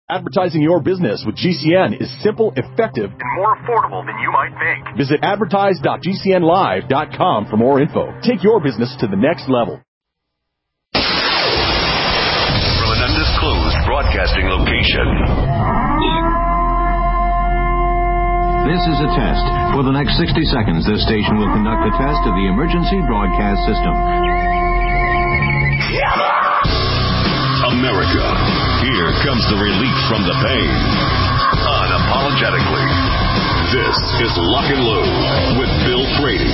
Advertising your business with GCN is simple, effective, and more affordable than you might think. Visit advertise.gcnlive.com for more info. Take your business to the next level. From an undisclosed broadcasting location. This is a test. For the next 60 seconds, this station will conduct a test of the emergency broadcast system. America, here comes the relief from the pain. Unapologetically. This is Lock and Load with Bill Frady.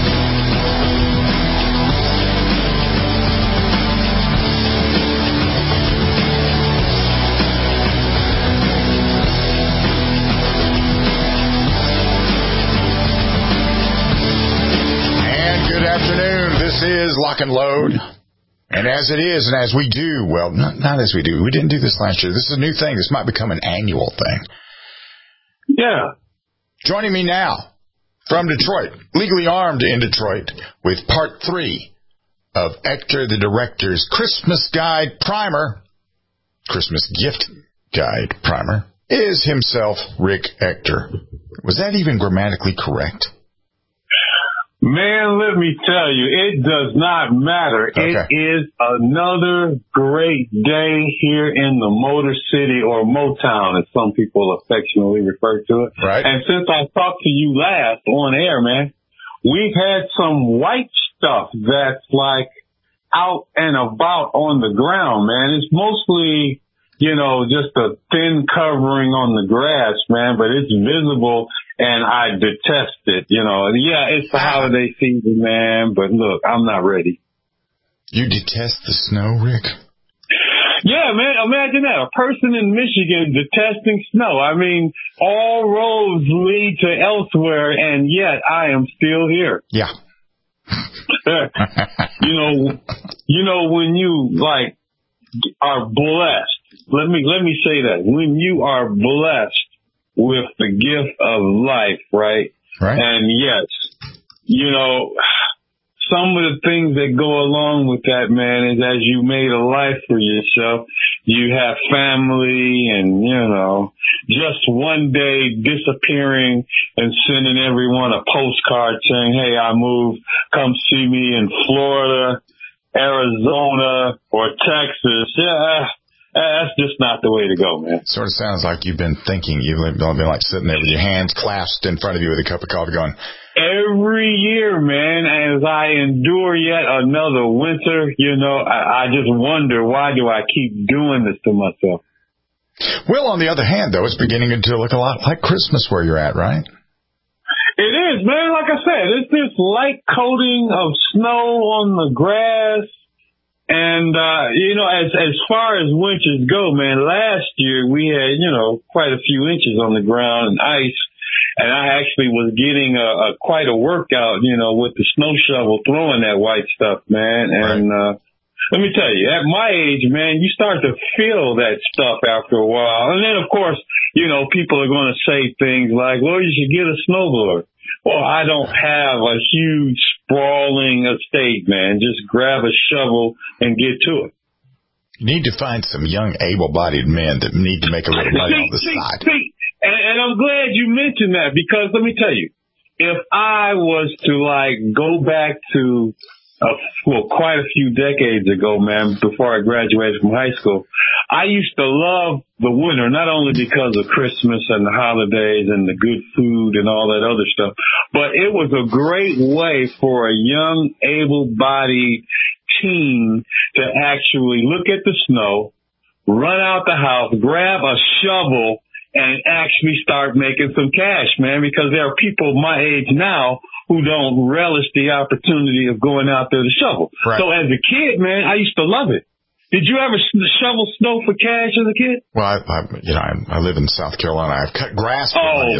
And good afternoon. This is Lock and Load. And as it is, and as we do, well, not as we do. We didn't do this last year. This is a new thing. This might become an annual thing. Yeah. Joining me now from Detroit, legally armed in Detroit, with part 3 of Ector the Director's Christmas Guide Primer, Christmas Gift Guide Primer, is himself Rick Ector. Was that even grammatically correct? Man, let me tell you, it does not matter. Okay. It is another great day here in the Motor City, or Motown, as some people affectionately refer to it. Right. And since I talked to you last on air, man, we've had some white stuff that's like out and about on the ground, man. It's mostly, just a thin covering on the grass, man, but it's visible. And I detest it, Yeah, it's the holiday season, man, but look, I'm not ready. You detest the snow, Rick? Yeah, man, imagine that. A person in Michigan detesting snow. I mean, all roads lead to elsewhere, and yet I am still here. Yeah. When you, are blessed, let me say that. When you are blessed with the gift of life, right? Right. And yes, some of the things that go along with that, man, is as you made a life for yourself, you have family and, just one day disappearing and sending everyone a postcard saying, hey, I moved, come see me in Florida, Arizona, or Texas. Yeah. That's just not the way to go, man. Sort of sounds like you've been thinking. You've been like sitting there with your hands clasped in front of you with a cup of coffee going. Every year, man, as I endure yet another winter, I just wonder, why do I keep doing this to myself? Well, on the other hand, though, it's beginning to look a lot like Christmas where you're at, right? It is, man. Like I said, it's this light coating of snow on the grass. And, as far as winters go, man, last year we had, quite a few inches on the ground and ice. And I actually was getting quite a workout, with the snow shovel throwing that white stuff, man. And, let me tell you, at my age, man, you start to feel that stuff after a while. And then, of course, people are going to say things like, well, you should get a snowblower. Well, I don't have a huge sprawling estate, man. Just grab a shovel and get to it. You need to find some young, able-bodied men that need to make a little money on the side. And I'm glad you mentioned that, because let me tell you, if I was to go back to quite a few decades ago, man, before I graduated from high school, I used to love the winter, not only because of Christmas and the holidays and the good food and all that other stuff, but it was a great way for a young, able-bodied teen to actually look at the snow, run out the house, grab a shovel, and actually start making some cash, man, because there are people my age now who don't relish the opportunity of going out there to shovel. Right. So as a kid, man, I used to love it. Did you ever shovel snow for cash as a kid? Well, I live in South Carolina. I've cut grass.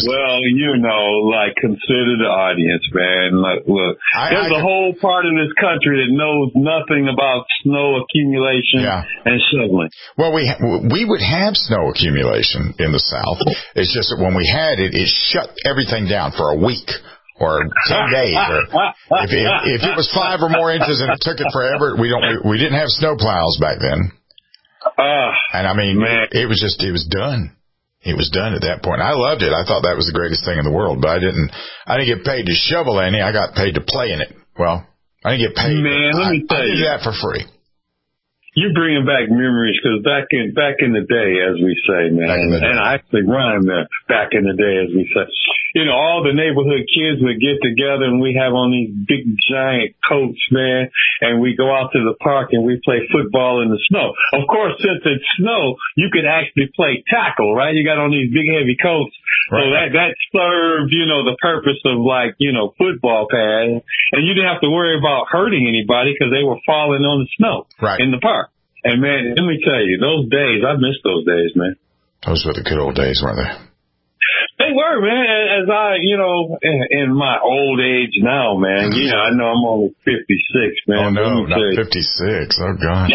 Consider the audience, man. Look, there's a whole part of this country that knows nothing about snow accumulation and shoveling. Well, we would have snow accumulation in the South. It's just that when we had it, it shut everything down for a week. Or 10 days. Or if it was 5 or more inches and it took it forever, we didn't have snow plows back then. And I mean, man. it was done. It was done at that point. I loved it. I thought that was the greatest thing in the world, but I didn't get paid to shovel any. I got paid to play in it. Well, I didn't get paid. Man, let me tell you. I did that for free. You're bringing back memories because back in the day, as we say, man, and I actually rhyme there. Back in the day, as we say, all the neighborhood kids would get together and we have on these big giant coats, man, and we go out to the park and we play football in the snow. Of course, since it's snow, you could actually play tackle, right? You got on these big heavy coats, right. So that served, the purpose of football pads, and you didn't have to worry about hurting anybody because they were falling on the snow in the park. And, man, let me tell you, those days, I miss those days, man. Those were the good old days, weren't they? They were, man. As I, in my old age now, man, I know I'm only 56, man. Oh, no, not 56. Oh, God.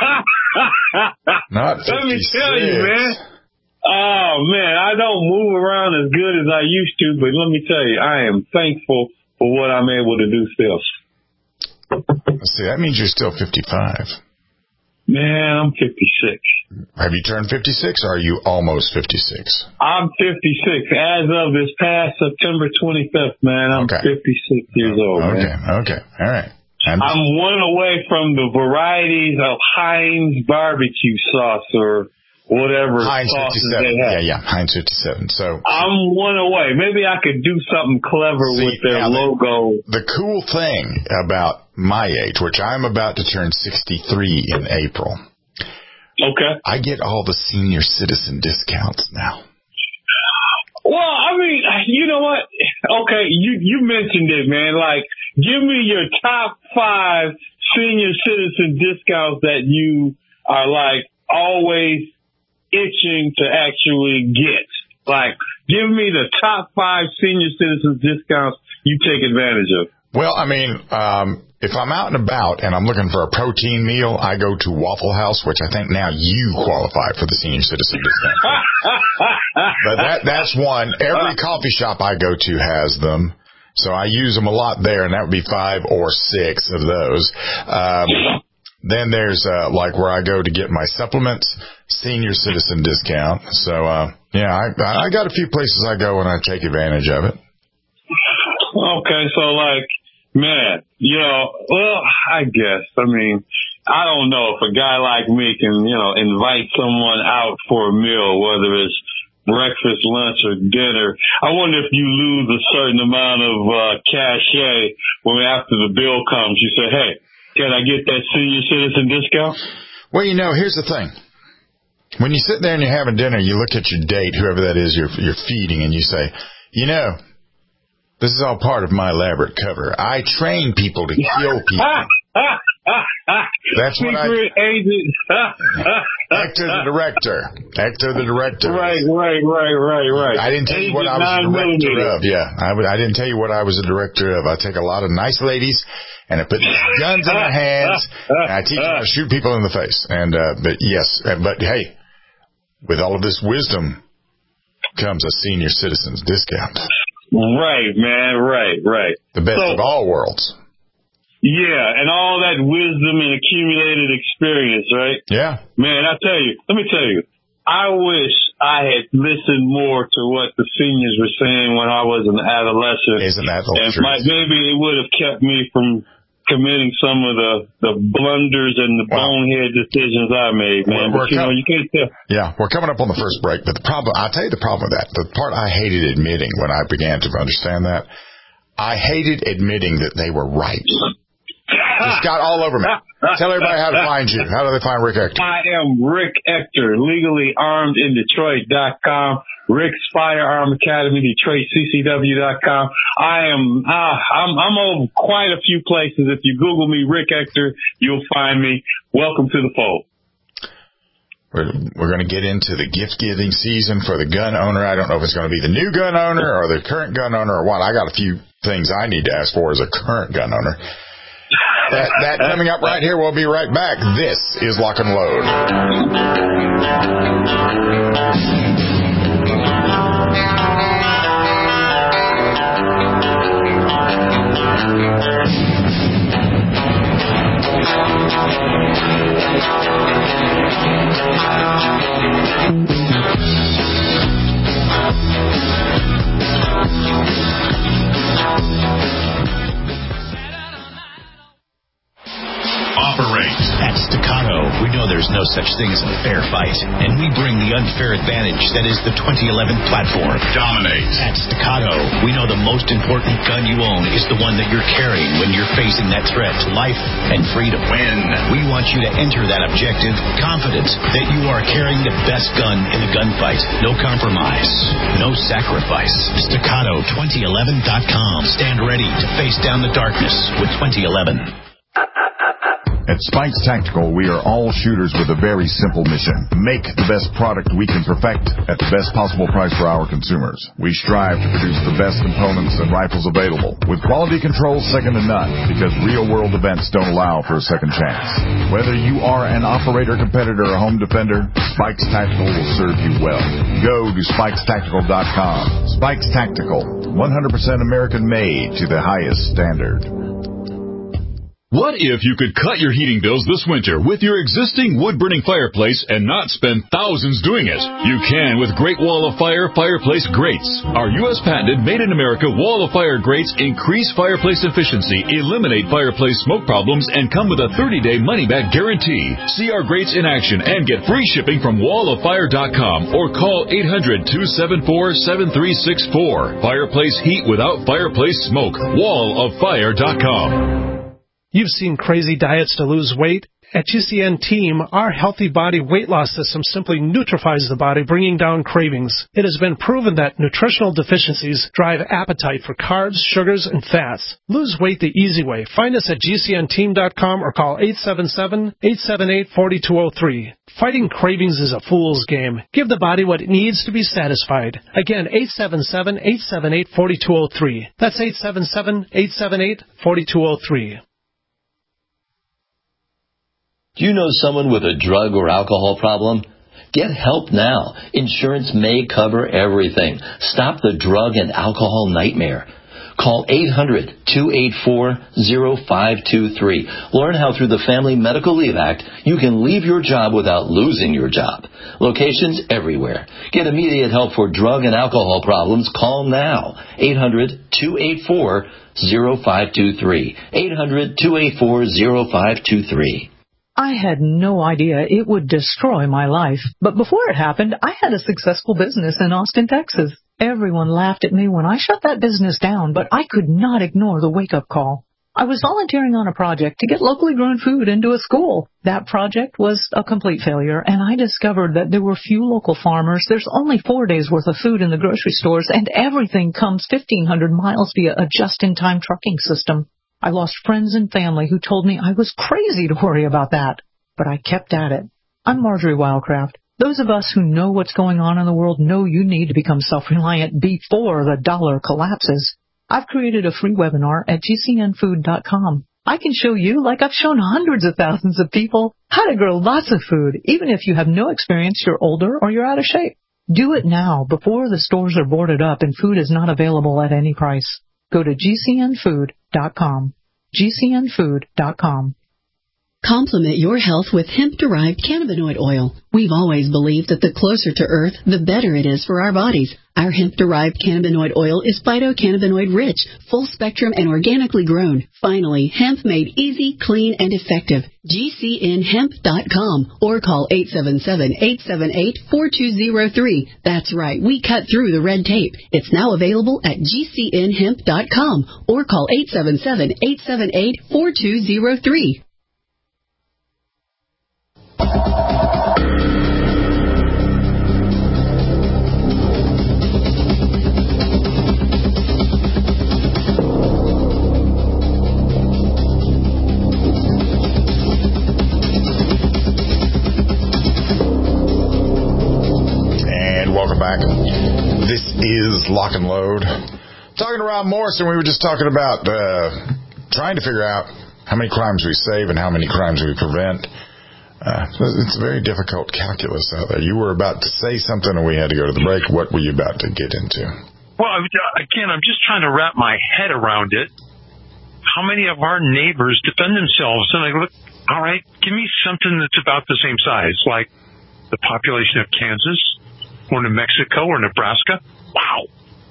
Not 56. Let me tell you, man. Oh, man, I don't move around as good as I used to, but let me tell you, I am thankful for what I'm able to do still. Let's see, that means you're still 55. Man, I'm 56. Have you turned 56 or are you almost 56? I'm 56. As of this past September 25th, man, I'm 56 years old, man. Okay. All right. I'm one away from the varieties of Heinz barbecue sauce or whatever Heinz sauces 57. they have. Yeah, Heinz 57. So I'm one away. Maybe I could do something clever with their logo. The cool thing about my age, which I'm about to turn 63 in April. Okay. I get all the senior citizen discounts now. Well, I mean, you know what? Okay, you mentioned it, man. Like, give me your top 5 senior citizen discounts that you are, like, always itching to actually get. Like, give me the top 5 senior citizen discounts you take advantage of. Well, I mean, if I'm out and about and I'm looking for a protein meal, I go to Waffle House, which I think now you qualify for the senior citizen discount. But that's one. Every coffee shop I go to has them. So I use them a lot there, and that would be 5 or 6 of those. Then there's like where I go to get my supplements, senior citizen discount. So, I got a few places I go and I take advantage of it. Okay, so like, man, I guess, I mean, I don't know if a guy like me can, invite someone out for a meal, whether it's breakfast, lunch, or dinner. I wonder if you lose a certain amount of cachet when after the bill comes, you say, hey, can I get that senior citizen discount? Well, here's the thing. When you sit there and you're having dinner, you look at your date, whoever that is you're feeding, and you say, this is all part of my elaborate cover. I train people to kill people. That's what Secret agent. Hector the director. Right. I didn't tell you what I was a director of. Yeah, I didn't tell you what I was a director of. I take a lot of nice ladies and I put guns in their hands and I teach them how to shoot people in the face. And but hey, with all of this wisdom comes a senior citizen's discount. Right, man. Right. The best of all worlds. Yeah, and all that wisdom and accumulated experience, right? Yeah. Man, let me tell you, I wish I had listened more to what the seniors were saying when I was an adolescent. Isn't that the truth? And maybe it would have kept me from committing some of the blunders and the bonehead decisions I made, man. But, you can't tell. Yeah, we're coming up on the first break, but I'll tell you the problem with that. The part I hated admitting when I began to understand that, I hated admitting that they were right. Just got all over me. Tell everybody how to find you. How do they find Rick Ector? I am Rick Ector, legally armed in Detroit.com. Rick's Firearm Academy, DetroitCCW.com. I'm over quite a few places. If you Google me, Rick Ector, you'll find me. Welcome to the fold. We're going to get into the gift-giving season for the gun owner. I don't know if it's going to be the new gun owner or the current gun owner or what. I got a few things I need to ask for as a current gun owner. That coming up right here. We'll be right back. This is Lock and Load. We know there's no such thing as a fair fight, and we bring the unfair advantage that is the 2011 platform. Dominate. At Staccato, we know the most important gun you own is the one that you're carrying when you're facing that threat to life and freedom. Win. We want you to enter that objective confident that you are carrying the best gun in the gunfight. No compromise. No sacrifice. Staccato2011.com. Stand ready to face down the darkness with 2011. At Spikes Tactical, we are all shooters with a very simple mission. Make the best product we can perfect at the best possible price for our consumers. We strive to produce the best components and rifles available, with quality control second to none, because real-world events don't allow for a second chance. Whether you are an operator, competitor, or home defender, Spikes Tactical will serve you well. Go to SpikesTactical.com. Spikes Tactical, 100% American-made to the highest standard. What if you could cut your heating bills this winter with your existing wood-burning fireplace and not spend thousands doing it? You can with Great Wall of Fire fireplace grates. Our U.S. patented made-in-America Wall of Fire grates increase fireplace efficiency, eliminate fireplace smoke problems, and come with a 30-day money-back guarantee. See our grates in action and get free shipping from walloffire.com or call 800-274-7364. Fireplace heat without fireplace smoke. walloffire.com. You've seen crazy diets to lose weight. At GCN Team, our healthy body weight loss system simply neutralizes the body, bringing down cravings. It has been proven that nutritional deficiencies drive appetite for carbs, sugars, and fats. Lose weight the easy way. Find us at GCNteam.com or call 877-878-4203. Fighting cravings is a fool's game. Give the body what it needs to be satisfied. Again, 877-878-4203. That's 877-878-4203. Do you know someone with a drug or alcohol problem? Get help now. Insurance may cover everything. Stop the drug and alcohol nightmare. Call 800-284-0523. Learn how through the Family Medical Leave Act you can leave your job without losing your job. Locations everywhere. Get immediate help for drug and alcohol problems. Call now. 800-284-0523. 800-284-0523. I had no idea it would destroy my life. But before it happened, I had a successful business in Austin, Texas. Everyone laughed at me when I shut that business down, but I could not ignore the wake-up call. I was volunteering on a project to get locally grown food into a school. That project was a complete failure, and I discovered that there were few local farmers. There's only 4 days' worth of food in the grocery stores, and everything comes 1,500 miles via a just-in-time trucking system. I lost friends and family who told me I was crazy to worry about that. But I kept at it. I'm Marjorie Wildcraft. Those of us who know what's going on in the world know you need to become self-reliant before the dollar collapses. I've created a free webinar at GCNfood.com. I can show you, like I've shown hundreds of thousands of people, how to grow lots of food, even if you have no experience, you're older, or you're out of shape. Do it now, before the stores are boarded up and food is not available at any price. Go to GCNfood.com. GCNfood.com. Complement your health with hemp-derived cannabinoid oil. We've always believed that the closer to Earth, the better it is for our bodies. Our hemp-derived cannabinoid oil is phytocannabinoid-rich, full-spectrum, and organically grown. Finally, hemp made easy, clean, and effective. GCNhemp.com or call 877-878-4203. That's right, we cut through the red tape. It's now available at GCNhemp.com or call 877-878-4203. Back. This is Lock and Load. Talking to Rob Morrison, we were just talking about trying to figure out how many crimes we save and how many crimes we prevent. It's a very difficult calculus out there. You were about to say something and we had to go to the break. What were you about to get into? Well, again, I'm just trying to wrap my head around it. How many of our neighbors defend themselves? And I look, all right, give me something that's about the same size, like the population of Kansas, or New Mexico, or Nebraska. Wow.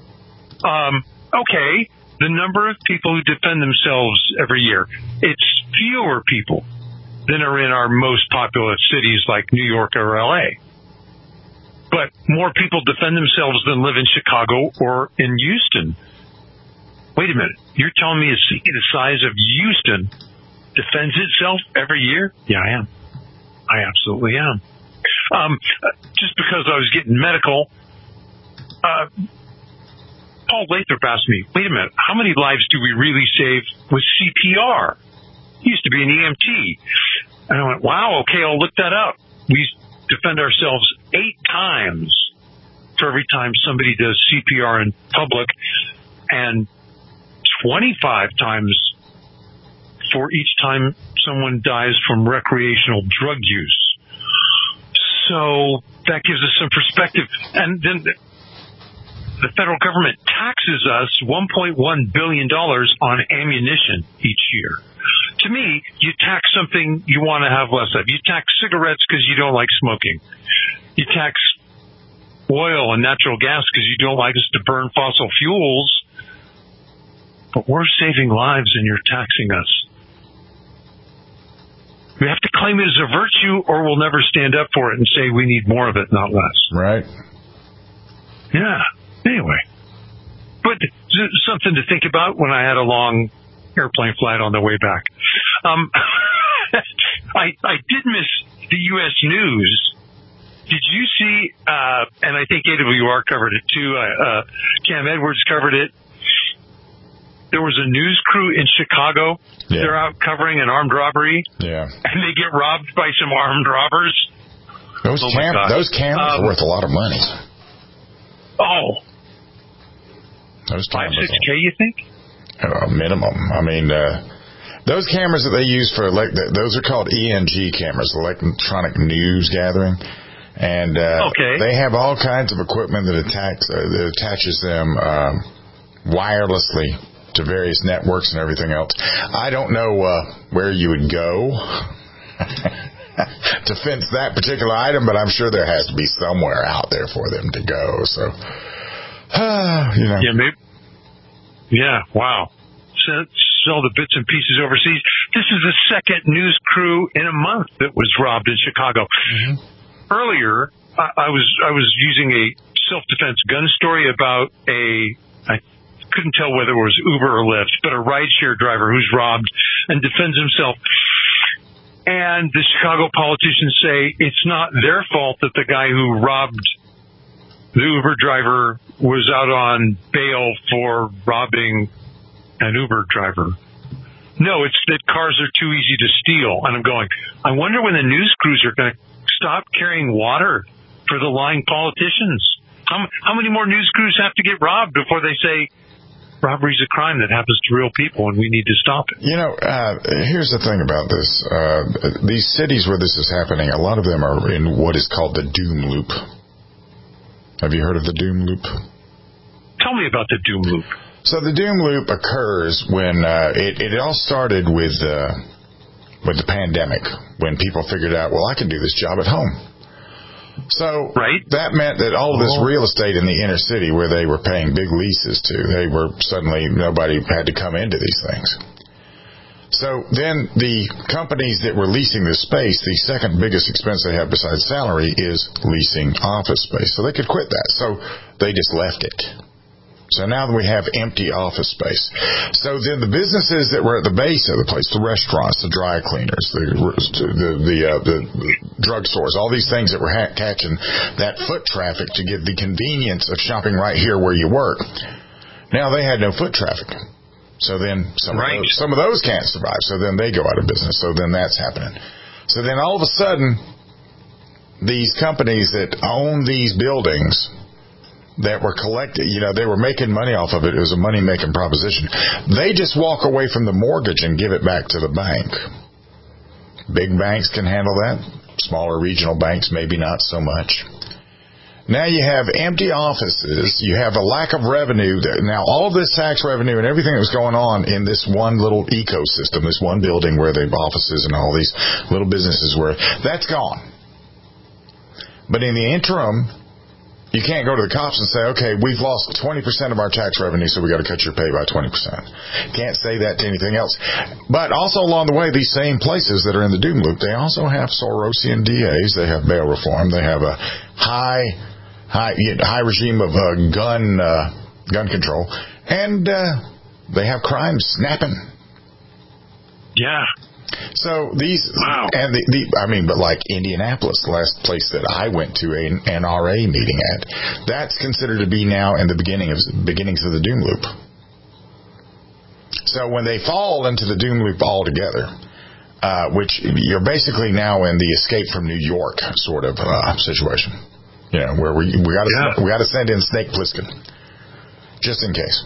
Okay, the number of people who defend themselves every year. It's fewer people than are in our most populous cities like New York or LA. But more people defend themselves than live in Chicago or in Houston. Wait a minute. You're telling me a city the size of Houston defends itself every year? Yeah, I am. I absolutely am. Just because I was getting medical, Paul Lathrop asked me, wait a minute, how many lives do we really save with CPR? He used to be an EMT. And I went, wow, okay, I'll look that up. We defend ourselves 8 times for every time somebody does CPR in public, and 25 times for each time someone dies from recreational drug use. So that gives us some perspective. And then the federal government taxes us $1.1 billion on ammunition each year. To me, you tax something you want to have less of. You tax cigarettes because you don't like smoking. You tax oil and natural gas because you don't like us to burn fossil fuels. But we're saving lives and you're taxing us. We have to claim it as a virtue or we'll never stand up for it and say we need more of it, not less. Right. Yeah. Anyway. But something to think about when I had a long airplane flight on the way back. I did miss the U.S. news. Did you see, and I think AWR covered it too, Cam Edwards covered it. There was a news crew in Chicago. Yeah. They're out covering an armed robbery. Yeah. And they get robbed by some armed robbers. Those cameras are worth a lot of money. Oh. Those cameras 5-6K, you think? Minimum. I mean, those cameras that they use for, those are called ENG cameras, electronic news gathering. And they have all kinds of equipment that attaches them wirelessly to various networks and everything else. I don't know where you would go to fence that particular item, but I'm sure there has to be somewhere out there for them to go. So, you know. Yeah, maybe. Yeah, wow. Sell the bits and pieces overseas. This is the second news crew in a month that was robbed in Chicago. Mm-hmm. Earlier, I was using a self-defense gun story about I couldn't tell whether it was Uber or Lyft, but a rideshare driver who's robbed and defends himself. And the Chicago politicians say it's not their fault that the guy who robbed the Uber driver was out on bail for robbing an Uber driver. No, it's that cars are too easy to steal. And I'm going, I wonder when the news crews are going to stop carrying water for the lying politicians. How many more news crews have to get robbed before they say robbery's a crime that happens to real people and we need to stop it? You know, here's the thing about this. These cities where this is happening, a lot of them are in what is called the doom loop. Have you heard of the doom loop? Tell me about the doom loop. So the doom loop occurs when it all started with the pandemic, when people figured out, well, I can do this job at home. So that meant that all of this real estate in the inner city where they were paying big leases to, nobody had to come into these things. So then the companies that were leasing this space, the second biggest expense they have besides salary is leasing office space. So they could quit that. So they just left it. So now we have empty office space. So then the businesses that were at the base of the place, the restaurants, the dry cleaners, the drugstores, all these things that were catching that foot traffic to give the convenience of shopping right here where you work, now they had no foot traffic. So then some of those can't survive. So then they go out of business. So then that's happening. So then all of a sudden, these companies that own these buildings that were collected, they were making money off of it. It was a money-making proposition. They just walk away from the mortgage and give it back to the bank. Big banks can handle that. Smaller regional banks, maybe not so much. Now you have empty offices. You have a lack of revenue. Now all this tax revenue and everything that was going on in this one little ecosystem, this one building where the offices and all these little businesses were, that's gone. But in the interim, You can't go to the cops and say, okay, we've lost 20% of our tax revenue, so we got to cut your pay by 20%. Can't say that to anything else. But also along the way, these same places that are in the doom loop, they also have Sorosian DAs. They have bail reform. They have a high regime of gun control, and they have crime snapping. Yeah. So these, and but like Indianapolis, the last place that I went to an NRA meeting at, that's considered to be now in the beginnings of the doom loop. So when they fall into the doom loop altogether, which you're basically now in the escape from New York sort of situation, where we got to send in Snake Plissken just in case.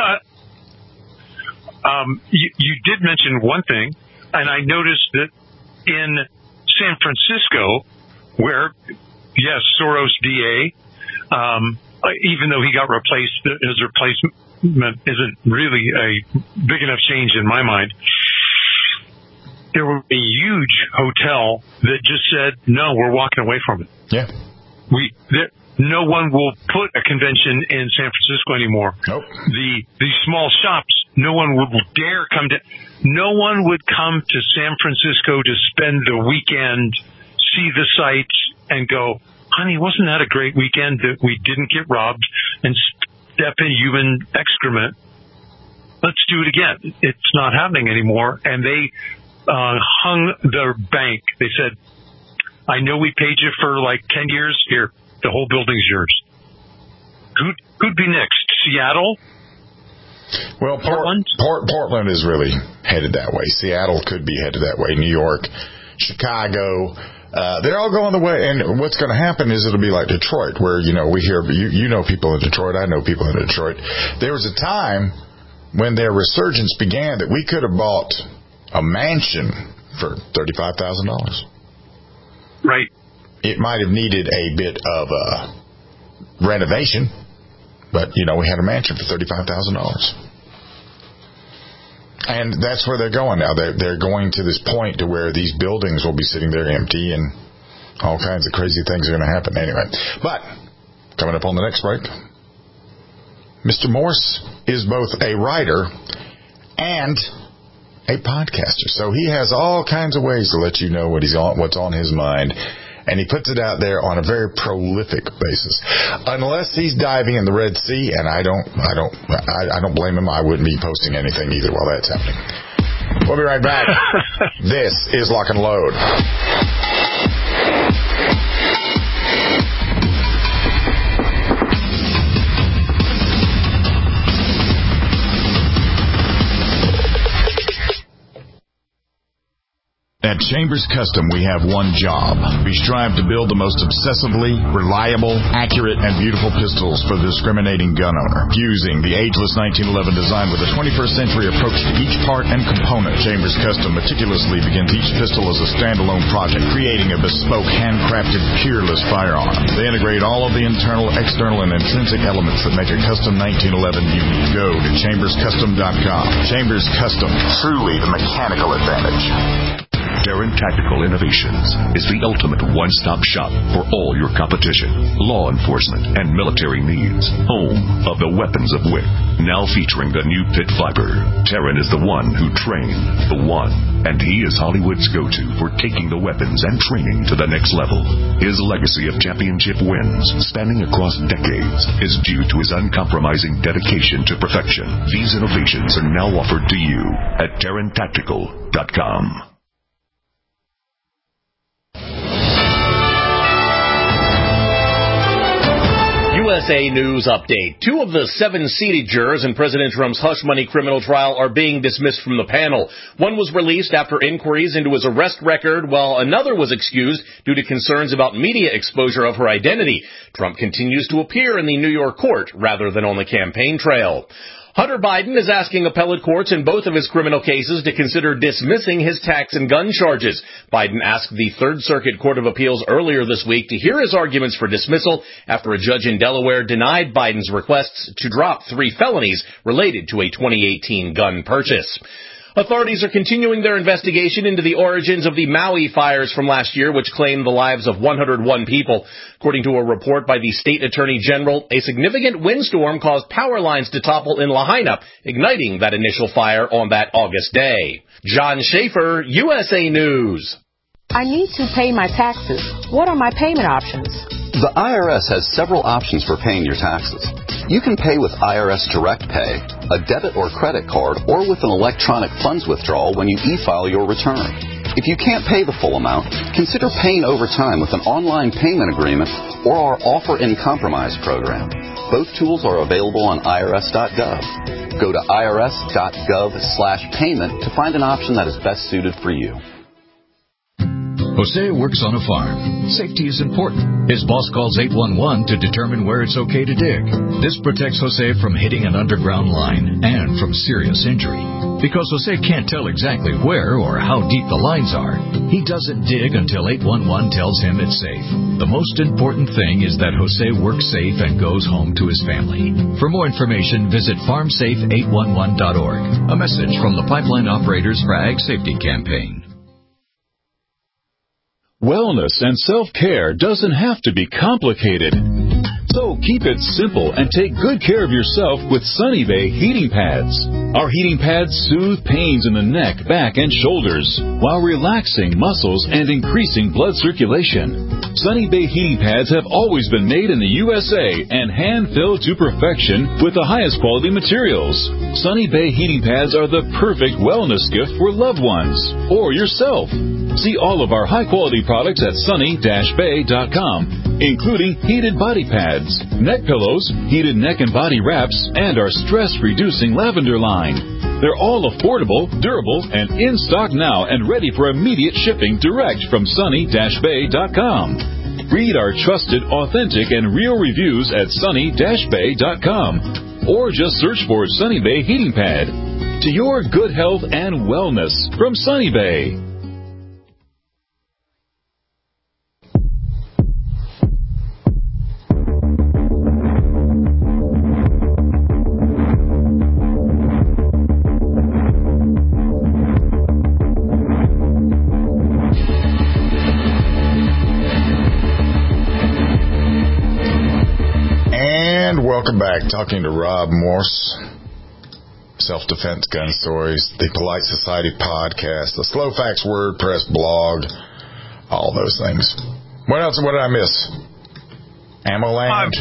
You did mention one thing. And I noticed that in San Francisco, where, yes, Soros DA, even though he got replaced, his replacement isn't really a big enough change in my mind. There was a huge hotel that just said, no, we're walking away from it. Yeah. No one will put a convention in San Francisco anymore. Nope. The small shops, no one would dare come to. No one would come to San Francisco to spend the weekend, see the sights, and go, honey, wasn't that a great weekend that we didn't get robbed and step in human excrement? Let's do it again. It's not happening anymore. And they hung their bank. They said, I know we paid you for like 10 years. Here, the whole building's yours. Who'd be next? Seattle? Well, Portland is really headed that way. Seattle could be headed that way. New York, Chicago, they're all going the way. And what's going to happen is it'll be like Detroit, where, we hear, you know people in Detroit, I know people in Detroit. There was a time when their resurgence began that we could have bought a mansion for $35,000. Right. It might have needed a bit of renovation. But, we had a mansion for $35,000. And that's where they're going now. They're going to this point to where these buildings will be sitting there empty and all kinds of crazy things are going to happen anyway. But, coming up on the next break, Mr. Morse is both a writer and a podcaster. So he has all kinds of ways to let you know what's on his mind. And he puts it out there on a very prolific basis. Unless he's diving in the Red Sea, and I don't blame him. I wouldn't be posting anything either while that's happening. We'll be right back. This is Lock and Load. At Chambers Custom, we have one job. We strive to build the most obsessively reliable, accurate, and beautiful pistols for the discriminating gun owner. Fusing the ageless 1911 design with a 21st century approach to each part and component, Chambers Custom meticulously begins each pistol as a standalone project, creating a bespoke, handcrafted, peerless firearm. They integrate all of the internal, external, and intrinsic elements that make a custom 1911 unique. Go to chamberscustom.com. Chambers Custom, truly the mechanical advantage. Terran Tactical Innovations is the ultimate one-stop shop for all your competition, law enforcement, and military needs. Home of the weapons of WIC. Now featuring the new Pit Viper. Terran is the one who trained the one, and he is Hollywood's go-to for taking the weapons and training to the next level. His legacy of championship wins, spanning across decades, is due to his uncompromising dedication to perfection. These innovations are now offered to you at TerranTactical.com. USA News Update. 2 of the 7 seated jurors in President Trump's hush money criminal trial are being dismissed from the panel. One was released after inquiries into his arrest record, while another was excused due to concerns about media exposure of her identity. Trump continues to appear in the New York court rather than on the campaign trail. Hunter Biden is asking appellate courts in both of his criminal cases to consider dismissing his tax and gun charges. Biden asked the Third Circuit Court of Appeals earlier this week to hear his arguments for dismissal after a judge in Delaware denied Biden's requests to drop 3 felonies related to a 2018 gun purchase. Authorities are continuing their investigation into the origins of the Maui fires from last year, which claimed the lives of 101 people. According to a report by the State Attorney General, a significant windstorm caused power lines to topple in Lahaina, igniting that initial fire on that August day. John Schaefer, USA News. I need to pay my taxes. What are my payment options? The IRS has several options for paying your taxes. You can pay with IRS Direct Pay, a debit or credit card, or with an electronic funds withdrawal when you e-file your return. If you can't pay the full amount, consider paying over time with an online payment agreement or our Offer in Compromise program. Both tools are available on irs.gov. Go to irs.gov/payment to find an option that is best suited for you. Jose works on a farm. Safety is important. His boss calls 811 to determine where it's okay to dig. This protects Jose from hitting an underground line and from serious injury. Because Jose can't tell exactly where or how deep the lines are, he doesn't dig until 811 tells him it's safe. The most important thing is that Jose works safe and goes home to his family. For more information, visit farmsafe811.org. A message from the Pipeline Operators for Ag Safety Campaign. Wellness and self-care doesn't have to be complicated. So keep it simple and take good care of yourself with Sunny Bay heating pads. Our heating pads soothe pains in the neck, back, and shoulders while relaxing muscles and increasing blood circulation. Sunny Bay heating pads have always been made in the USA and hand-filled to perfection with the highest quality materials. Sunny Bay heating pads are the perfect wellness gift for loved ones or yourself. See all of our high-quality products at sunny-bay.com, including heated body pads, neck pillows, heated neck and body wraps, and our stress-reducing lavender line. They're all affordable, durable, and in stock now and ready for immediate shipping direct from sunny-bay.com. Read our trusted, authentic, and real reviews at sunny-bay.com, or just search for Sunny Bay Heating Pad. To your good health and wellness from Sunny Bay. Welcome back. Talking to Rob Morse, Self-Defense Gun Stories, the Polite Society podcast, the Slow Facts WordPress blog, all those things. What else? What did I miss? Ammo Land?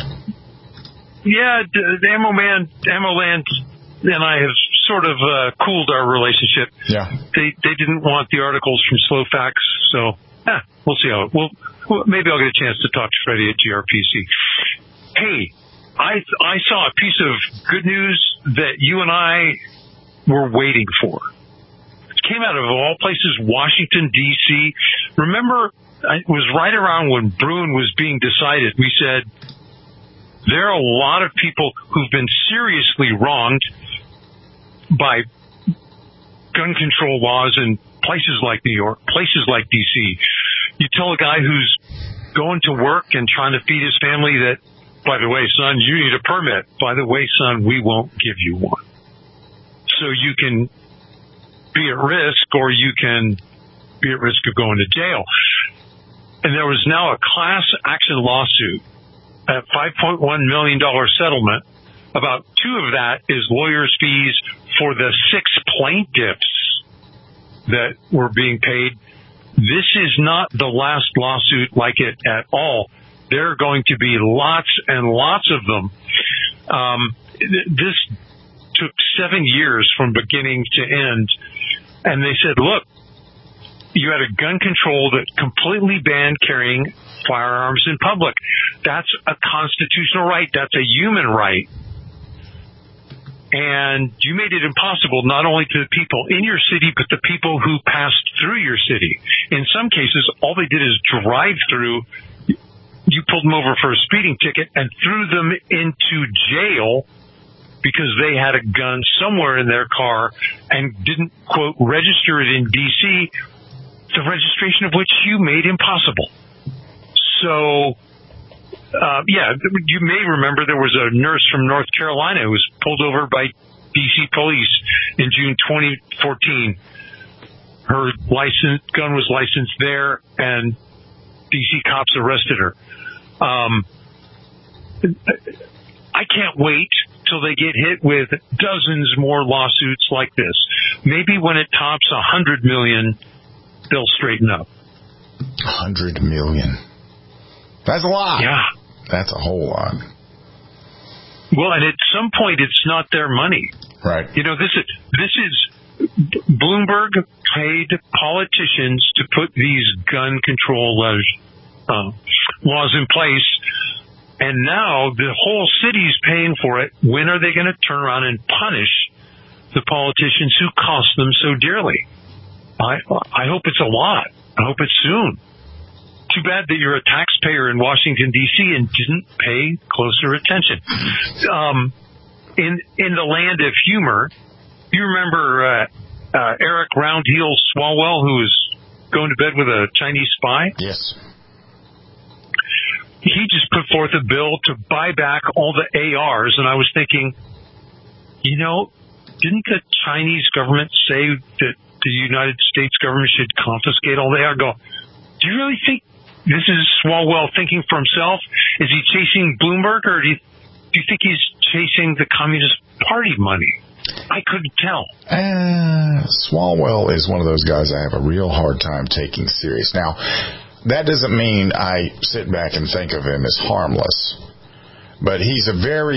The Ammo Land and I have sort of cooled our relationship. Yeah. They didn't want the articles from Slow Facts, so we'll see how well, maybe I'll get a chance to talk to Freddie at GRPC. Hey, I saw a piece of good news that you and I were waiting for. It came out of all places, Washington, D.C. Remember, it was right around when Bruin was being decided. We said there are a lot of people who've been seriously wronged by gun control laws in places like New York, places like D.C. You tell a guy who's going to work and trying to feed his family that, by the way, son, you need a permit. By the way, son, we won't give you one. So you can be at risk, or you can be at risk of going to jail. And there was now a class action lawsuit, a $5.1 million settlement. About two of that is lawyers' fees for the 6 plaintiffs that were being paid. This is not the last lawsuit like it at all. There are going to be lots and lots of them. This took 7 years from beginning to end. And they said, look, you had a gun control that completely banned carrying firearms in public. That's a constitutional right. That's a human right. And you made it impossible not only to the people in your city, but the people who passed through your city. In some cases, all they did is drive through. You pulled them over for a speeding ticket and threw them into jail because they had a gun somewhere in their car and didn't, quote, register it in D.C., the registration of which you made impossible. So, you may remember there was a nurse from North Carolina who was pulled over by D.C. police in June 2014. Her gun was licensed there, and D.C. cops arrested her. I can't wait till they get hit with dozens more lawsuits like this. Maybe when it tops 100 million, they'll straighten up. 100 million. That's a lot. Yeah. That's a whole lot. Well, and at some point, it's not their money. Right. You know, this is Bloomberg paid politicians to put these gun control laws in place, and now the whole city's paying for it. When are they going to turn around and punish the politicians who cost them so dearly? I hope it's a lot. I hope it's soon. Too bad that you're a taxpayer in Washington, D.C. and didn't pay closer attention. In the land of humor, you remember Eric Roundheel Swalwell, who was going to bed with a Chinese spy? Yes. He just put forth a bill to buy back all the ARs, and I was thinking, you know, didn't the Chinese government say that the United States government should confiscate all the AR? Do you really think this is Swalwell thinking for himself? Is he chasing Bloomberg, or do you think he's chasing the Communist Party money? I couldn't tell. Swalwell is one of those guys I have a real hard time taking serious. Now, that doesn't mean I sit back and think of him as harmless, but he's a very,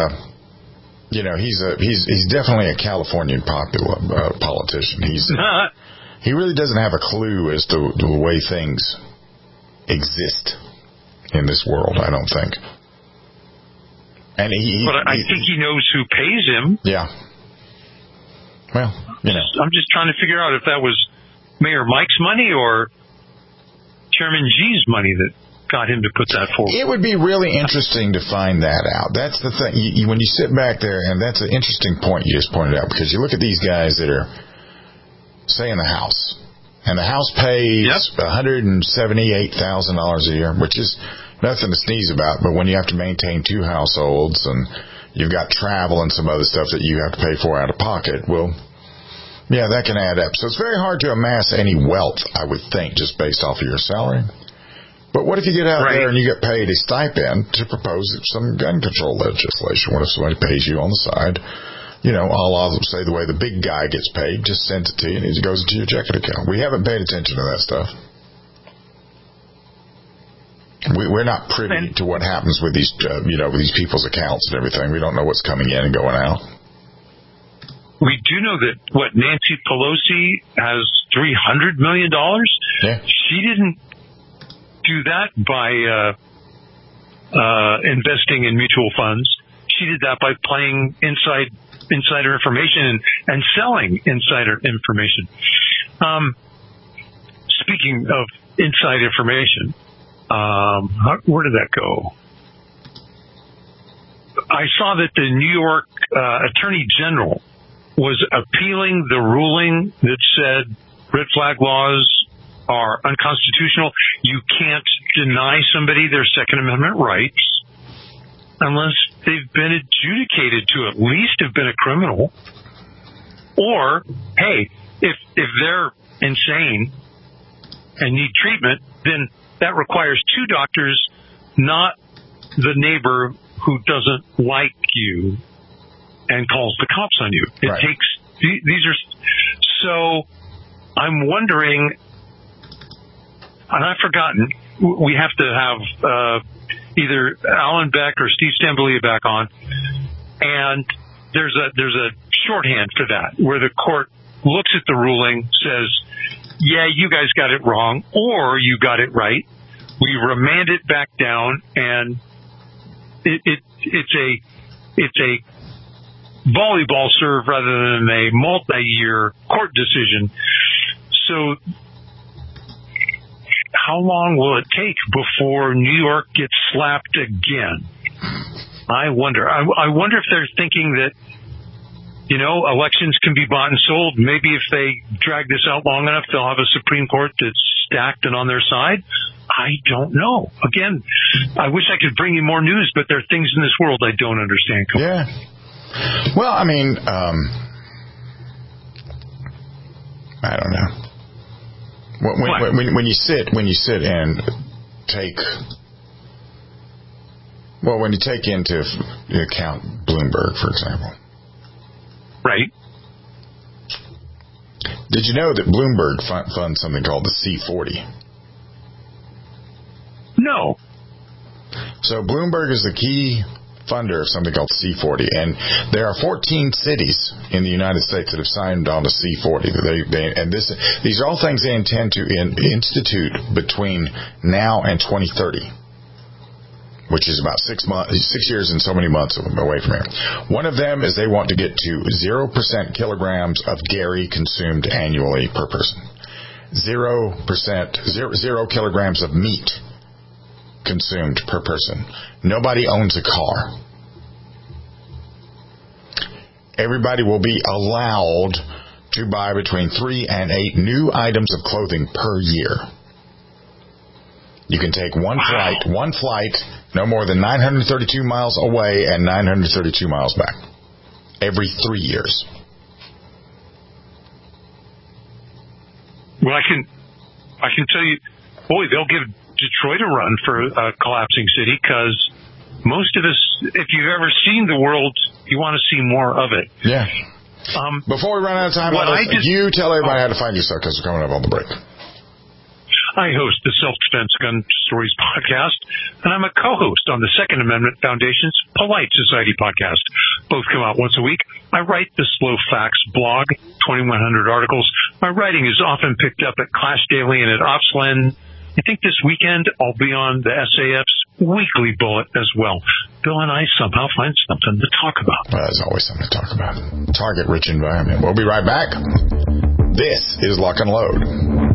he's definitely a Californian popular politician. He really doesn't have a clue as to the way things exist in this world, I don't think. And but I think he knows who pays him. Yeah. Well, I'm just trying to figure out if that was Mayor Mike's money or Chairman G's money that got him to put that forward. It would be really interesting to find that out. That's the thing. When you sit back there, and that's an interesting point you just pointed out, because you look at these guys that are, say, in the House, and the House pays $178,000 a year, which is nothing to sneeze about, but when you have to maintain two households and you've got travel and some other stuff that you have to pay for out of pocket, well, yeah, that can add up. So it's very hard to amass any wealth, I would think, just based off of your salary. But what if you get out there and you get paid a stipend to propose some gun control legislation? What if somebody pays you on the side? I'll say the way the big guy gets paid, just send it to you and it goes into your checking account. We haven't paid attention to that stuff. We're not privy to what happens with these, with these people's accounts and everything. We don't know what's coming in and going out. We do know that, Nancy Pelosi has $300 million? Yeah. She didn't do that by investing in mutual funds. She did that by playing insider information and selling insider information. Speaking of inside information, where did that go? I saw that the New York Attorney General was appealing the ruling that said red flag laws are unconstitutional. You can't deny somebody their Second Amendment rights unless they've been adjudicated to at least have been a criminal. Or, hey, if they're insane and need treatment, then that requires two doctors, not the neighbor who doesn't like you and calls the cops on you. It takes, these are, so I'm wondering, and I've forgotten, we have to have either Alan Beck or Steve Stamboulia back on, and there's a shorthand for that, where the court looks at the ruling, says, yeah, you guys got it wrong, or you got it right. We remand it back down, and it's a volleyball serve rather than a multi-year court decision. So how long will it take before New York gets slapped again? I wonder. I wonder if they're thinking that, elections can be bought and sold. Maybe if they drag this out long enough, they'll have a Supreme Court that's stacked and on their side. I don't know. Again, I wish I could bring you more news, but there are things in this world I don't understand. Yeah. Well, I mean, I don't know. When you sit and take, well, when you take into account Bloomberg, for example. Right. Did you know that Bloomberg funds something called the C40? No. So Bloomberg is the key funder of something called C40, and there are 14 cities in the United States that have signed on to C40. These are all things they intend to institute between now and 2030, which is about 6 years and so many months away from here. One of them is they want to get to 0% kilograms of dairy consumed annually per person. 0 kilograms of meat consumed per person. Nobody owns a car. Everybody will be allowed to buy between 3 and 8 new items of clothing per year. You can take one flight, no more than 932 miles away and 932 miles back, every 3 years. Well, I can tell you, boy, they'll give Detroit a run for a collapsing city, because most of us, if you've ever seen the world, you want to see more of it. Yeah. Before we run out of time, you tell everybody how to find you stuff, because we're coming up on the break. I host the Self-Defense Gun Stories podcast, and I'm a co-host on the Second Amendment Foundation's Polite Society podcast. Both come out once a week. I write the Slow Facts blog, 2,100 articles. My writing is often picked up at Clash Daily and at Opsland. I think this weekend I'll be on the SAF's Weekly Bullet as well. Bill and I somehow find something to talk about. Well, there's always something to talk about. Target-rich environment. We'll be right back. This is Lock and Load.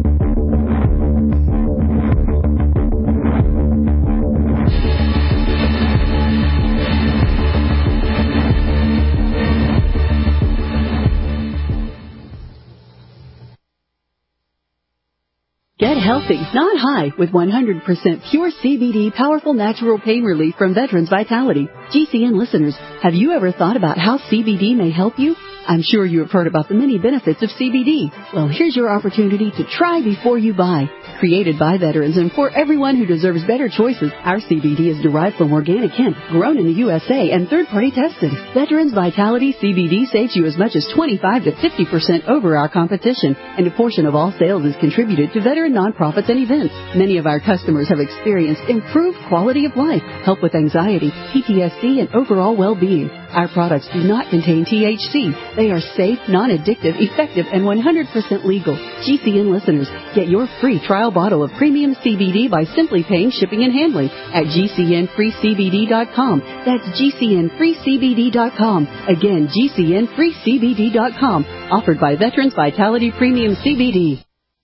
Get healthy, not high, with 100% pure CBD powerful natural pain relief from Veterans Vitality. GCN listeners, have you ever thought about how CBD may help you? I'm sure you have heard about the many benefits of CBD. Well, here's your opportunity to try before you buy. Created by veterans and for everyone who deserves better choices, our CBD is derived from organic hemp, grown in the USA, and third-party tested. Veterans Vitality CBD saves you as much as 25 to 50% over our competition, and a portion of all sales is contributed to veteran nonprofits and events. Many of our customers have experienced improved quality of life, help with anxiety, PTSD, and overall well-being. Our products do not contain THC. They are safe, non-addictive, effective, and 100% legal. GCN listeners, get your free trial bottle of premium CBD by simply paying shipping and handling at GCNFreeCBD.com. That's GCNFreeCBD.com. Again, GCNFreeCBD.com. Offered by Veterans Vitality Premium CBD.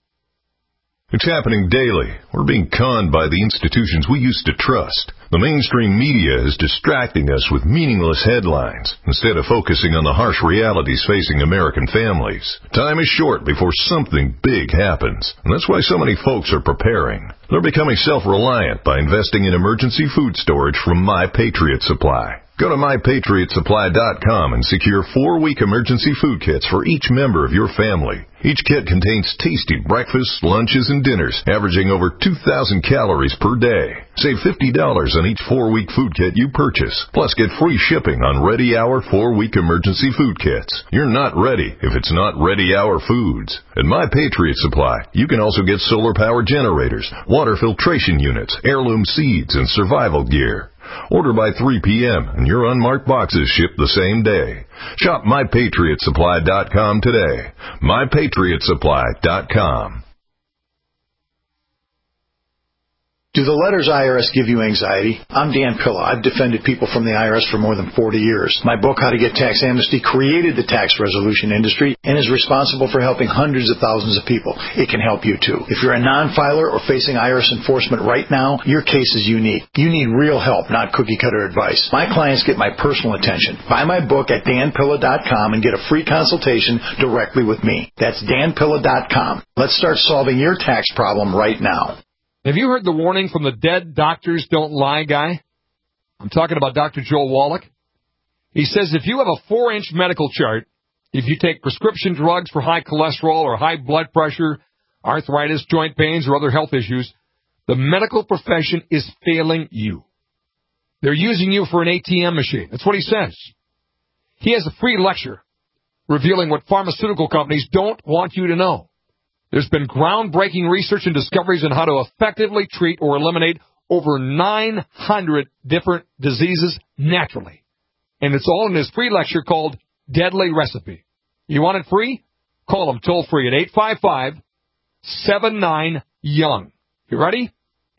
It's happening daily. We're being conned by the institutions we used to trust. The mainstream media is distracting us with meaningless headlines instead of focusing on the harsh realities facing American families. Time is short before something big happens, and that's why so many folks are preparing. They're becoming self-reliant by investing in emergency food storage from My Patriot Supply. Go to MyPatriotSupply.com and secure 4-week emergency food kits for each member of your family. Each kit contains tasty breakfasts, lunches, and dinners, averaging over 2,000 calories per day. Save $50 on each 4-week food kit you purchase. Plus, get free shipping on Ready Hour 4-week emergency food kits. You're not ready if it's not Ready Hour foods. At My Patriot Supply, you can also get solar power generators, water filtration units, heirloom seeds, and survival gear. Order by 3 p.m. and your unmarked boxes ship the same day. Shop MyPatriotSupply.com today. MyPatriotSupply.com. Do the letters IRS give you anxiety? I'm Dan Pilla. I've defended people from the IRS for more than 40 years. My book, How to Get Tax Amnesty, created the tax resolution industry and is responsible for helping hundreds of thousands of people. It can help you, too. If you're a non-filer or facing IRS enforcement right now, your case is unique. You need real help, not cookie-cutter advice. My clients get my personal attention. Buy my book at danpilla.com and get a free consultation directly with me. That's danpilla.com. Let's start solving your tax problem right now. Have you heard the warning from the dead doctors don't lie guy? I'm talking about Dr. Joel Wallach. He says if you have a 4-inch medical chart, if you take prescription drugs for high cholesterol or high blood pressure, arthritis, joint pains, or other health issues, the medical profession is failing you. They're using you for an ATM machine. That's what he says. He has a free lecture revealing what pharmaceutical companies don't want you to know. There's been groundbreaking research and discoveries on how to effectively treat or eliminate over 900 different diseases naturally. And it's all in his free lecture called Deadly Recipe. You want it free? Call him toll-free at 855-79-YOUNG. You ready?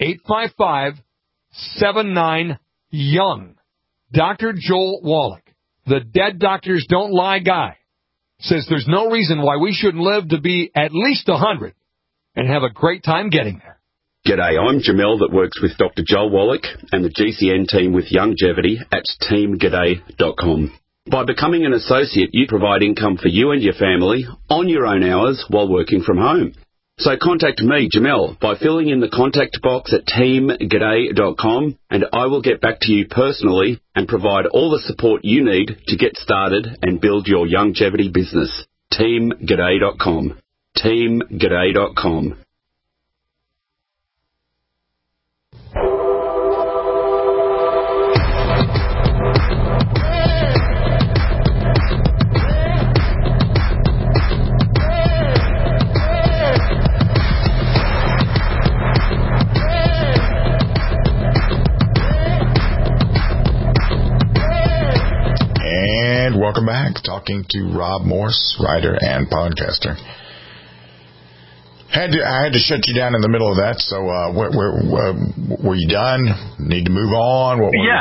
855-79-YOUNG. Dr. Joel Wallach, the Dead Doctors Don't Lie guy, says there's no reason why we shouldn't live to be at least 100 and have a great time getting there. G'day, I'm Jamel that works with Dr. Joel Wallach and the GCN team with Longevity at teamg'day.com. By becoming an associate, you provide income for you and your family on your own hours while working from home. So contact me, Jamel, by filling in the contact box at teamg'day.com, and I will get back to you personally and provide all the support you need to get started and build your longevity business. teamg'day.com. teamg'day.com. Welcome back. Talking to Rob Morse, writer and podcaster. I had to shut you down in the middle of that. So, were you done? Need to move on?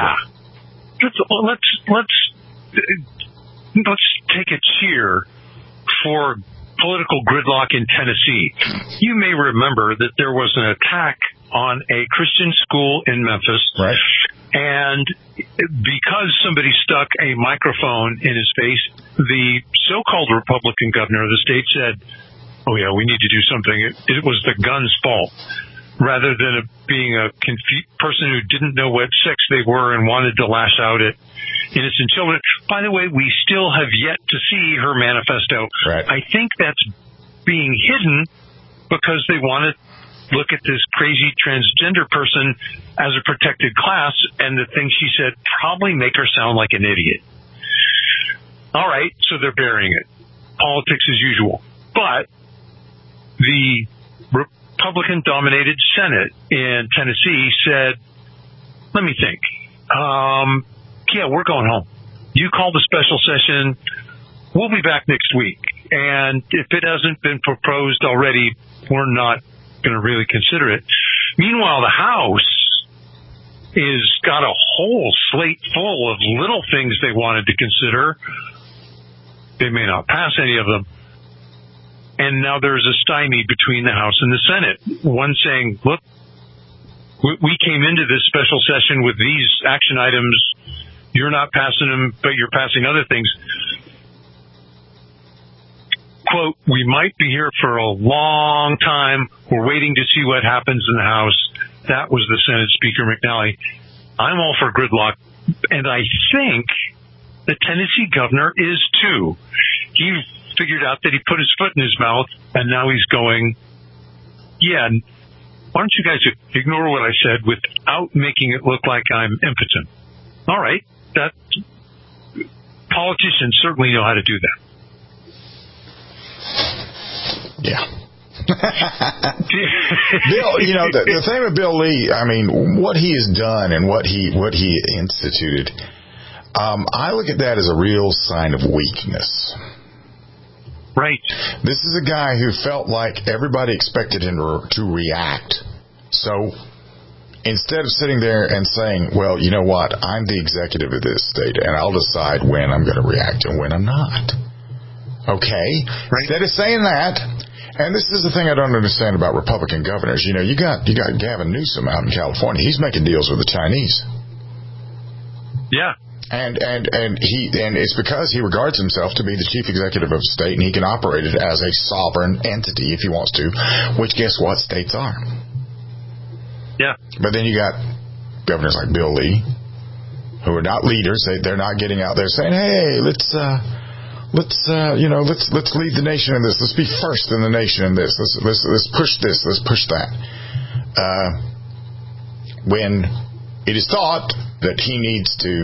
Let's take a cheer for political gridlock in Tennessee. You may remember that there was an attack on a Christian school in Memphis. Right. And because somebody stuck a microphone in his face, the so-called Republican governor of the state said, oh, yeah, we need to do something. It was the gun's fault, rather than being a person who didn't know what sex they were and wanted to lash out at innocent children. By the way, we still have yet to see her manifesto. Right. I think that's being hidden because they want to look at this crazy transgender person as a protected class, and the things she said probably make her sound like an idiot. All right, so they're burying it. Politics as usual. But the Republican-dominated Senate in Tennessee said, let me think. Yeah, we're going home. You call the special session. We'll be back next week. And if it hasn't been proposed already, we're not going to really consider it. Meanwhile, the House is got a whole slate full of little things they wanted to consider. They may not pass any of them. And now there's a stymie between the House and the Senate. One saying, look, we came into this special session with these action items. You're not passing them, but you're passing other things. Quote, we might be here for a long time. We're waiting to see what happens in the House. That was the Senate Speaker McNally. I'm all for gridlock, and I think the Tennessee governor is too. He figured out that he put his foot in his mouth, and now he's going, yeah, why don't you guys ignore what I said without making it look like I'm impotent? All right, that politicians certainly know how to do that. Yeah. Bill, the thing with Bill Lee, I mean, what he has done and what he instituted, I look at that as a real sign of weakness. Right. This is a guy who felt like everybody expected him to react. So instead of sitting there and saying, well, you know what, I'm the executive of this state, and I'll decide when I'm going to react and when I'm not. Okay? Right. Instead of saying that, and this is the thing I don't understand about Republican governors. You got Gavin Newsom out in California. He's making deals with the Chinese. Yeah. And it's because he regards himself to be the chief executive of a state, and he can operate it as a sovereign entity if he wants to, which guess what states are. Yeah. But then you got governors like Bill Lee, who are not leaders. They're not getting out there saying, "Hey, let's lead the nation in this. Let's be first in the nation in this. Let's push this. Let's push that." When it is thought that he needs to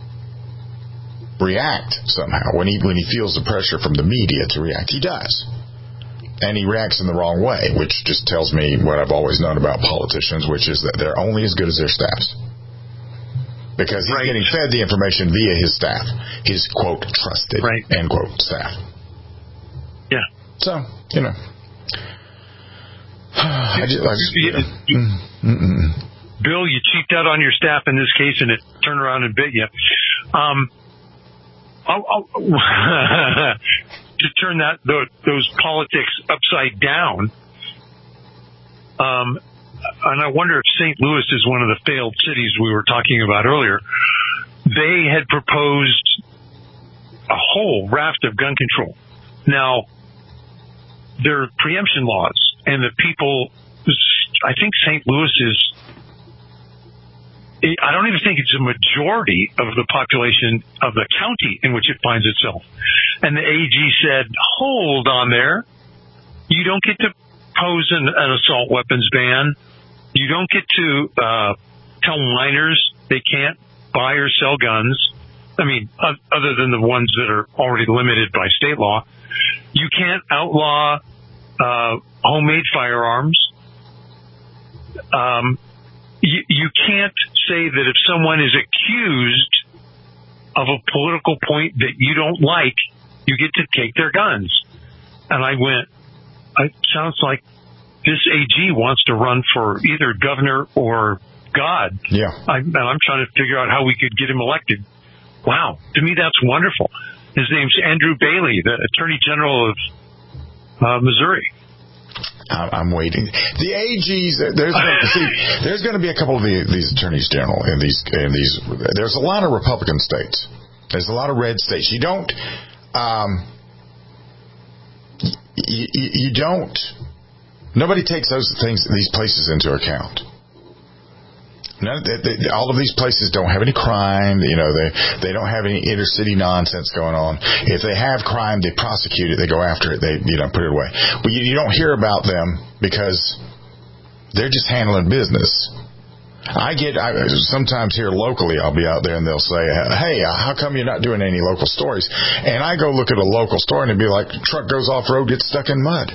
react somehow, when he feels the pressure from the media to react, he does. And he reacts in the wrong way, which just tells me what I've always known about politicians, which is that they're only as good as their staffs. Because he's getting fed the information via his staff, his, quote, trusted, end quote, staff. Yeah. So, Bill, you cheaped out on your staff in this case, and it turned around and bit you. To turn those politics upside down, and I wonder if St. Louis is one of the failed cities we were talking about earlier. They had proposed a whole raft of gun control. Now, there are preemption laws, and the people, I think St. Louis is, I don't even think it's a majority of the population of the county in which it finds itself. And the AG said, hold on there. You don't get to pose an assault weapons ban. You don't get to tell minors they can't buy or sell guns. I mean, other than the ones that are already limited by state law. You can't outlaw homemade firearms. You can't say that if someone is accused of a political point that you don't like, you get to take their guns. And I went, it sounds like this AG wants to run for either governor or God. Yeah. I'm trying to figure out how we could get him elected. Wow. To me, that's wonderful. His name's Andrew Bailey, the Attorney General of Missouri. I'm waiting. The AGs, there's going to be a couple of these attorneys general in these. There's a lot of Republican states. There's a lot of red states. You don't. You don't. Nobody takes these places into account. All of these places don't have any crime. They don't have any inner city nonsense going on. If they have crime, they prosecute it. They go after it. They put it away. But you don't hear about them because they're just handling business. I sometimes here locally, I'll be out there and they'll say, "Hey, how come you're not doing any local stories?" And I go look at a local story and it'd be like, truck goes off road, gets stuck in mud.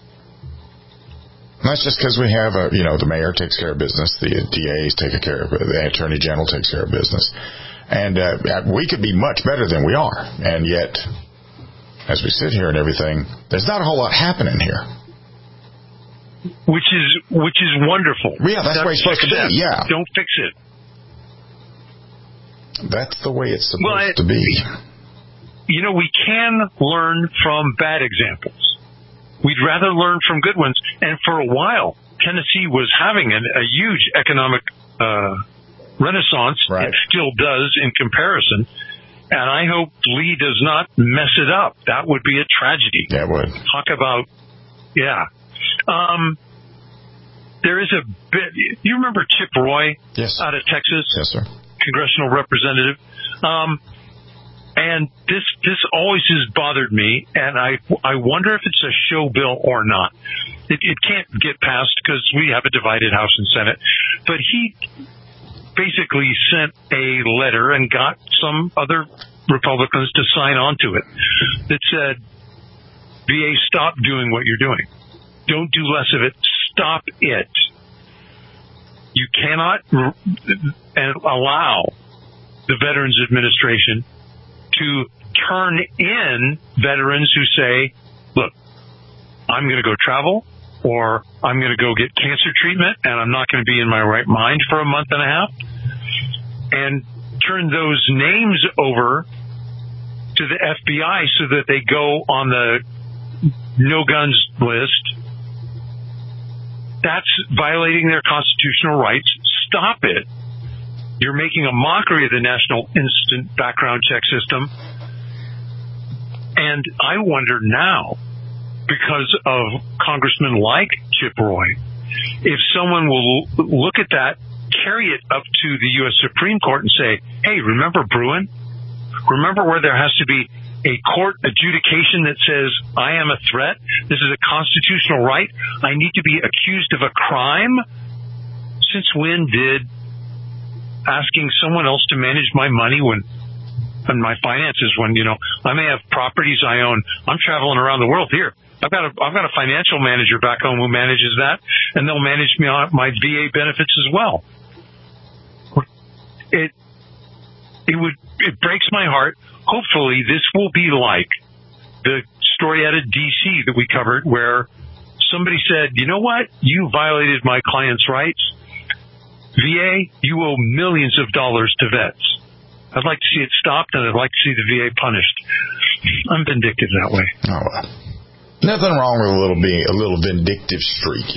And that's just because we have the mayor takes care of business, the DAs take care of it, the attorney general takes care of business, and we could be much better than we are. And yet, as we sit here and everything, there's not a whole lot happening here. Which is wonderful. Yeah, that's the way it's supposed to be. Yeah, don't fix it. That's the way it's supposed to be. We can learn from bad examples. We'd rather learn from good ones. And for a while, Tennessee was having a huge economic renaissance. Right. It still does in comparison. And I hope Lee does not mess it up. That would be a tragedy. That would. Talk about, yeah. There is a bit. You remember Chip Roy? Yes. Out of Texas? Yes, sir. Congressional representative. And this always has bothered me, and I wonder if it's a show bill or not. It can't get passed because we have a divided House and Senate. But he basically sent a letter and got some other Republicans to sign on to it that said, VA, stop doing what you're doing. Don't do less of it. Stop it. You cannot allow the Veterans Administration to turn in veterans who say, look, I'm going to go travel or I'm going to go get cancer treatment and I'm not going to be in my right mind for a month and a half, and turn those names over to the FBI so that they go on the no guns list. That's violating their constitutional rights. Stop it. You're making a mockery of the National Instant Background Check System. And I wonder now, because of congressmen like Chip Roy, if someone will look at that carry it up to the U.S. Supreme Court and say, hey, remember Bruen? Remember where there has to be a court adjudication that says, I am a threat? This is a constitutional right. I need to be accused of a crime? Since when did asking someone else to manage my money and my finances, when, I may have properties I own. I'm traveling around the world here. I've got a financial manager back home who manages that, and they'll manage my VA benefits as well. It breaks my heart. Hopefully this will be like the story out of D.C. that we covered, where somebody said, you know what? You violated my client's rights. VA, you owe millions of dollars to vets. I'd like to see it stopped, and I'd like to see the VA punished. I'm vindictive that way. Oh, well. Nothing wrong with a little vindictive streak,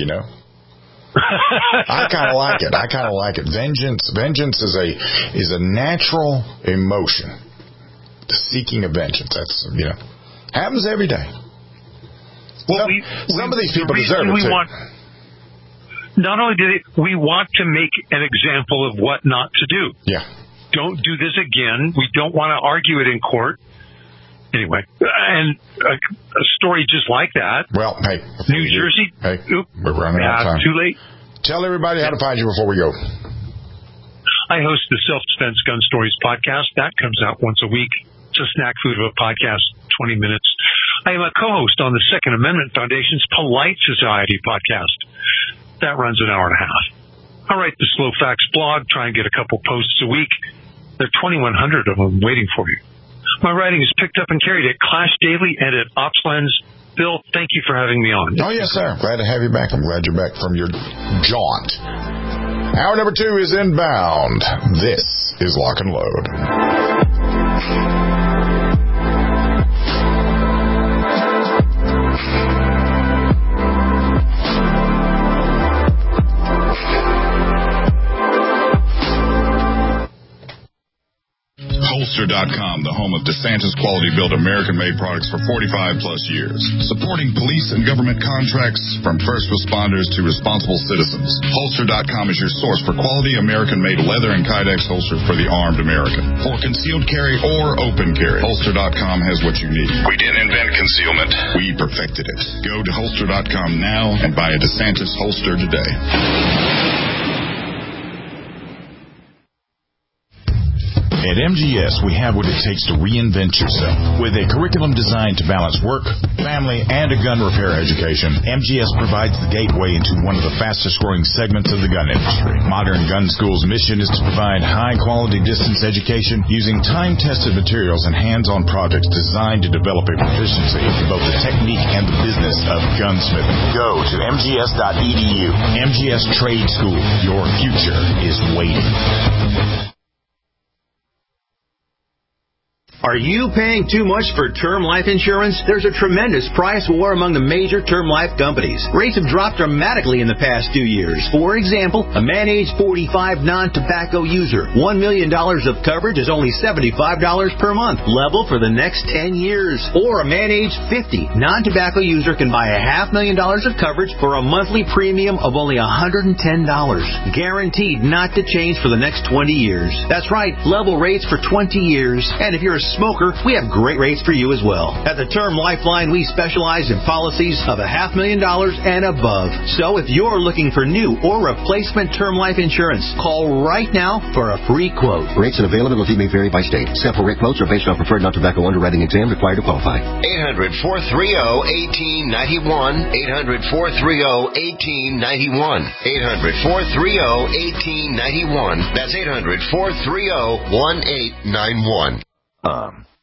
I kind of like it. Vengeance is a natural emotion. The seeking of vengeance. That's, happens every day. Well, some of these people deserve it, too. Not only we want to make an example of what not to do. Yeah. Don't do this again. We don't want to argue it in court. Anyway, and a story just like that. Well, hey. New Jersey. Hey, we're running out of time. Too late. Tell everybody how to find you before we go. I host the Self-Defense Gun Stories podcast. That comes out once a week. It's a snack food of a podcast, 20 minutes. I am a co-host on the Second Amendment Foundation's Polite Society podcast. That runs an hour and a half. I write the Slow Facts blog, try and get a couple posts a week. There are 2,100 of them waiting for you. My writing is picked up and carried at Clash Daily and at OpsLens. Bill, thank you for having me on. Oh, yes, sir. Glad to have you back. I'm glad you're back from your jaunt. Hour number 2 is inbound. This is Lock and Load. Holster.com, the home of DeSantis quality-built American-made products for 45-plus years. Supporting police and government contracts from first responders to responsible citizens. Holster.com is your source for quality American-made leather and Kydex holsters for the armed American. For concealed carry or open carry, Holster.com has what you need. We didn't invent concealment. We perfected it. Go to Holster.com now and buy a DeSantis holster today. At MGS, we have what it takes to reinvent yourself. With a curriculum designed to balance work, family, and a gun repair education, MGS provides the gateway into one of the fastest-growing segments of the gun industry. Modern Gun School's mission is to provide high-quality distance education using time-tested materials and hands-on projects designed to develop a proficiency in both the technique and the business of gunsmithing. Go to mgs.edu. MGS Trade School. Your future is waiting. Are you paying too much for term life insurance? There's a tremendous price war among the major term life companies. Rates have dropped dramatically in the past 2 years. For example, a man age 45 non-tobacco user, $1 million of coverage is only $75 per month, level for the next 10 years. Or a man age 50 non-tobacco user can buy $500,000 of coverage for a monthly premium of only $110, guaranteed not to change for the next 20 years. That's right, level rates for 20 years. And if you're a smoker, we have great rates for you as well. At the Term Lifeline, we specialize in policies of $500,000 and above. So if you're looking for new or replacement term life insurance, call right now for a free quote. Rates and availability may vary by state. Sample rate quotes are based on preferred non-tobacco underwriting exam required to qualify. 800-430-1891. 800-430-1891. 800-430-1891. That's 800-430-1891.